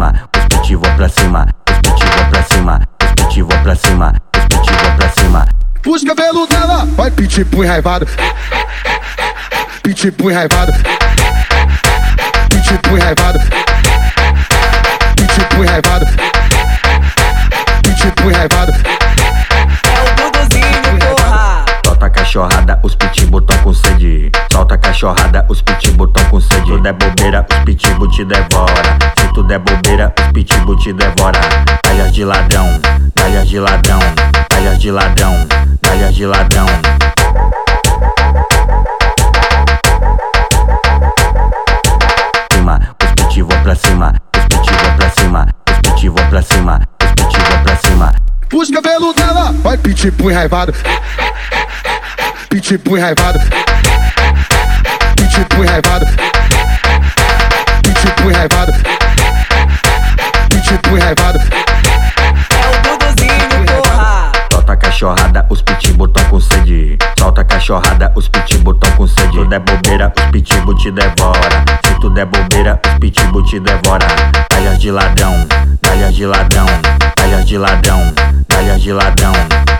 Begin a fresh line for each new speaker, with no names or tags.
cima, os pitbull vão pra cima, os pitbull vão pra cima, os pitbull vão pra cima, os pitbull vão pra cima.
Os cabelos dela vai pitbull enraivado, pitbull enraivado, pitbull enraivado, pitbull enraivado, pitbull enraivado.
É o Duduzinho, porra.
Solta a cachorrada, os pitbull tão com sede. Solta a cachorrada, os pitbull tão com sede. Se tudo é bobeira, os pitbull te devora. Se tudo é bobeira, os pitbull te devora. Galhas de ladrão, galhas de ladrão, galhas de ladrão, galhas de ladrão. Os pitbull vão pra cima, os pitbull vão pra cima, os pitbull vão pra cima, os pitbull vão pra cima.
Os cabelos dela vai pitbull enraivado, pitbull enraivado, pitbull enraivado, pitbull enraivado, pitbull enraivado.
É o Duduzinho, porra.
Solta a cachorrada, os pitbull tão com sede. Solta a cachorrada, os pitbull tão com sede. Se tudo é bobeira, os pitbull te devora. Se tudo é bobeira, os pitbull te devora. Galhas de ladrão, galhas de ladrão, galhas de ladrão, galhas de ladrão.